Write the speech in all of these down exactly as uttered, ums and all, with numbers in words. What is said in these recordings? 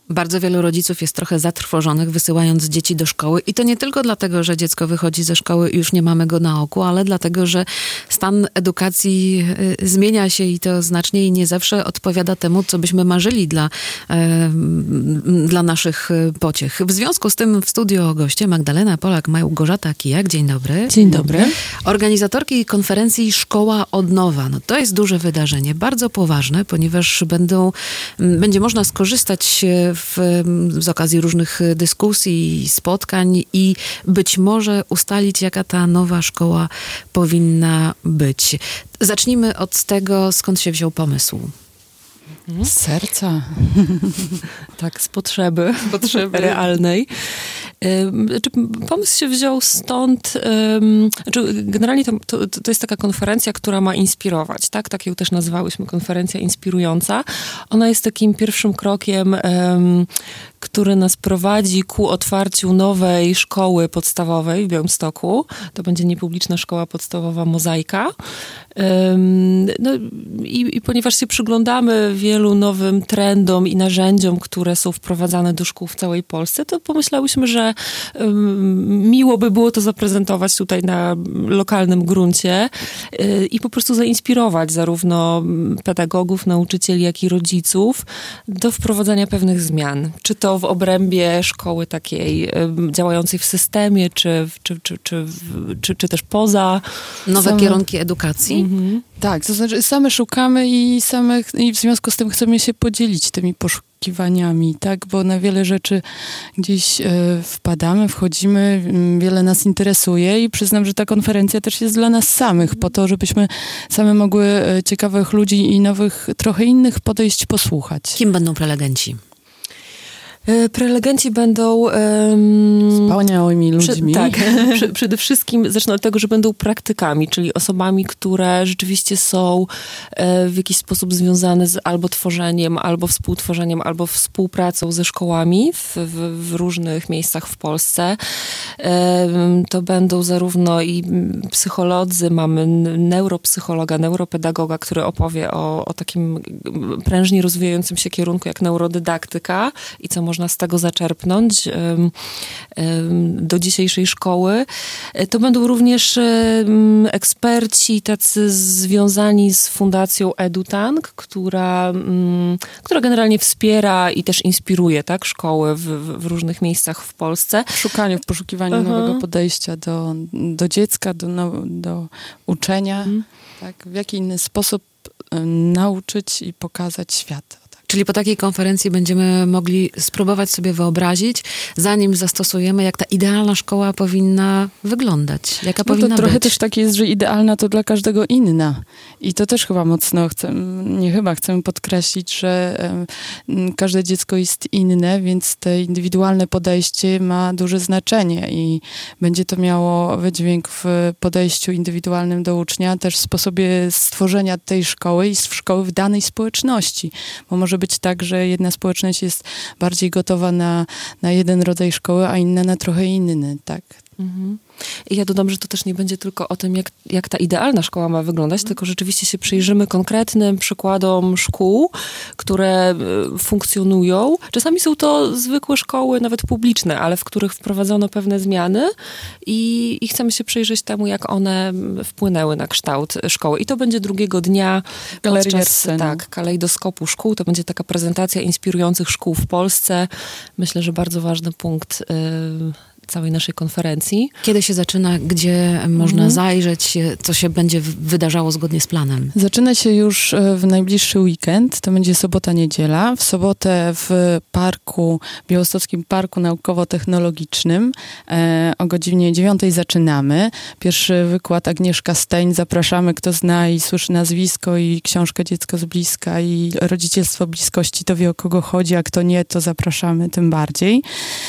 Bardzo wielu rodziców jest trochę zatrwożonych, wysyłając dzieci do szkoły. I to nie tylko dlatego, że dziecko wychodzi ze szkoły i już nie mamy go na oku, ale dlatego, że stan edukacji y, zmienia się i to znacznie i nie zawsze odpowiada temu, co byśmy marzyli dla, y, dla naszych pociech. W związku z tym w studio goście Magdalena Polak, Małgorzata Kijak. Dzień dobry. Dzień dobry. Organizatorki konferencji Szkoła od nowa. No to jest duże wydarzenie, bardzo poważne, ponieważ będą, będzie można skorzystać w, z okazji różnych dyskusji, spotkań i być może ustalić, jaka ta nowa szkoła powinna być. Zacznijmy od tego, skąd się wziął pomysł. Z serca. Tak, z potrzeby, z potrzeby realnej. Znaczy, pomysł się wziął stąd, um, znaczy, generalnie to, to, to jest taka konferencja, która ma inspirować, tak? Tak ją też nazwałyśmy, konferencja inspirująca. Ona jest takim pierwszym krokiem, um, który nas prowadzi ku otwarciu nowej szkoły podstawowej w Białymstoku. To będzie niepubliczna szkoła podstawowa Mozaika. Um, no i, i ponieważ się przyglądamy wielu nowym trendom i narzędziom, które są wprowadzane do szkół w całej Polsce, to pomyślałyśmy, że um, miło by było to zaprezentować tutaj na lokalnym gruncie yy, i po prostu zainspirować zarówno pedagogów, nauczycieli, jak i rodziców do wprowadzania pewnych zmian. Czy to w obrębie szkoły takiej yy, działającej w systemie, czy, czy, czy, czy, czy, czy też poza. Nowe same kierunki edukacji. Mhm. Tak, to znaczy same szukamy i, same, i w związku z tym chcemy się podzielić tymi poszukiwaniami, tak? Bo na wiele rzeczy gdzieś e, wpadamy, wchodzimy, wiele nas interesuje i przyznam, że ta konferencja też jest dla nas samych, po to, żebyśmy same mogły e, ciekawych ludzi i nowych, trochę innych podejść posłuchać. Kim będą prelegenci? Prelegenci będą um, wspaniałymi ludźmi. Przy, tak, przy, przede wszystkim zacznę od tego, że będą praktykami, czyli osobami, które rzeczywiście są e, w jakiś sposób związane z albo tworzeniem, albo współtworzeniem, albo współpracą ze szkołami w, w, w różnych miejscach w Polsce. E, to będą zarówno i psycholodzy, mamy neuropsychologa, neuropedagoga, który opowie o, o takim prężnie rozwijającym się kierunku jak neurodydaktyka i co można z tego zaczerpnąć um, um, do dzisiejszej szkoły. To będą również um, eksperci tacy związani z Fundacją EduTank, która, um, która generalnie wspiera i też inspiruje, tak, szkoły w, w różnych miejscach w Polsce. W szukaniu, w poszukiwaniu uh-huh. nowego podejścia do, do dziecka, do, no, do uczenia. Hmm. Tak, w jaki inny sposób um, nauczyć i pokazać świat. Czyli po takiej konferencji będziemy mogli spróbować sobie wyobrazić, zanim zastosujemy, jak ta idealna szkoła powinna wyglądać. Jaka no powinna to trochę być. też tak jest, że idealna to dla każdego inna. I to też chyba mocno chcemy, nie chyba, chcemy podkreślić, że um, każde dziecko jest inne, więc to indywidualne podejście ma duże znaczenie i będzie to miało wydźwięk w podejściu indywidualnym do ucznia, też w sposobie stworzenia tej szkoły i szkoły w danej społeczności. Bo może być tak, że jedna społeczność jest bardziej gotowa na, na jeden rodzaj szkoły, a inna na trochę inny, tak. Mhm. I ja dodam, że to też nie będzie tylko o tym, jak, jak ta idealna szkoła ma wyglądać, tylko rzeczywiście się przyjrzymy konkretnym przykładom szkół, które funkcjonują. Czasami są to zwykłe szkoły, nawet publiczne, ale w których wprowadzono pewne zmiany i, i chcemy się przyjrzeć temu, jak one wpłynęły na kształt szkoły. I to będzie drugiego dnia Galerii podczas tak, kalejdoskopu szkół. To będzie taka prezentacja inspirujących szkół w Polsce. Myślę, że bardzo ważny punkt yy, całej naszej konferencji. Kiedy się zaczyna, gdzie można mhm. zajrzeć, co się będzie wydarzało zgodnie z planem? Zaczyna się już w najbliższy weekend, to będzie sobota, niedziela. W sobotę w parku, Białostockim Parku Naukowo-Technologicznym e, o godzinie dziewiątej zaczynamy. Pierwszy wykład Agnieszka Stein. Zapraszamy, kto zna i słyszy nazwisko i książkę Dziecko z bliska i Rodzicielstwo bliskości, to wie, o kogo chodzi, a kto nie, to zapraszamy tym bardziej.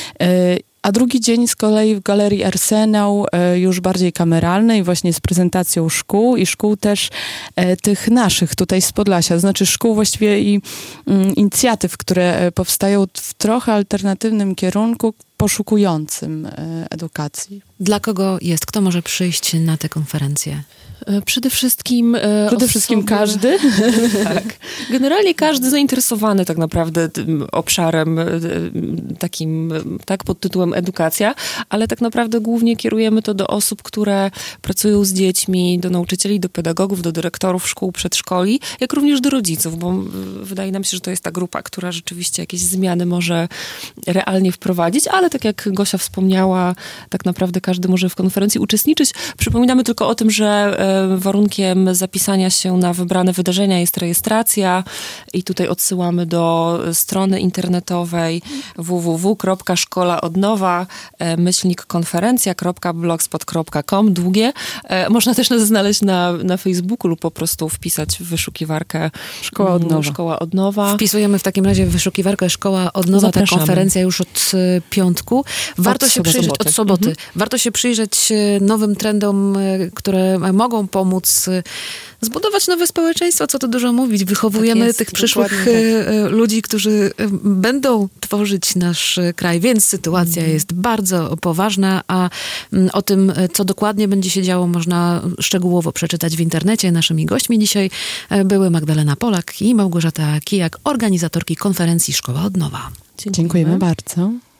E, A drugi dzień z kolei w Galerii Arsenał, e, już bardziej kameralnej, właśnie z prezentacją szkół i szkół też e, tych naszych tutaj z Podlasia, to znaczy szkół właściwie i mm, inicjatyw, które powstają w trochę alternatywnym kierunku, poszukującym edukacji. Dla kogo jest? Kto może przyjść na tę konferencję? Przede wszystkim Przede osoby... wszystkim każdy. Tak. Generalnie każdy zainteresowany tak naprawdę tym obszarem takim, tak, pod tytułem edukacja, ale tak naprawdę głównie kierujemy to do osób, które pracują z dziećmi, do nauczycieli, do pedagogów, do dyrektorów szkół, przedszkoli, jak również do rodziców, bo wydaje nam się, że to jest ta grupa, która rzeczywiście jakieś zmiany może realnie wprowadzić, ale tak jak Gosia wspomniała, tak naprawdę każdy może w konferencji uczestniczyć. Przypominamy tylko o tym, że warunkiem zapisania się na wybrane wydarzenia jest rejestracja i tutaj odsyłamy do strony internetowej w w w kropka szkoła od nowa myślnik konferencja kropka blogspot kropka com, długie. Można też nas znaleźć na, na Facebooku lub po prostu wpisać w wyszukiwarkę Szkoła od nowa. Szkoła od nowa. Wpisujemy w takim razie w wyszukiwarkę Szkoła od nowa. Zapraszamy. Ta konferencja już od piątku. Warto od się przyjrzeć soboty. od soboty. Mhm. Warto się przyjrzeć nowym trendom, które mogą pomóc zbudować nowe społeczeństwo, co tu dużo mówić. Wychowujemy tak jest, tych przyszłych tak. ludzi, którzy będą tworzyć nasz kraj, więc sytuacja mm. jest bardzo poważna, a o tym, co dokładnie będzie się działo, można szczegółowo przeczytać w internecie. Naszymi gośćmi dzisiaj były Magdalena Polak i Małgorzata Kijak, organizatorki konferencji Szkoła od nowa. Dziękujemy, Dziękujemy bardzo.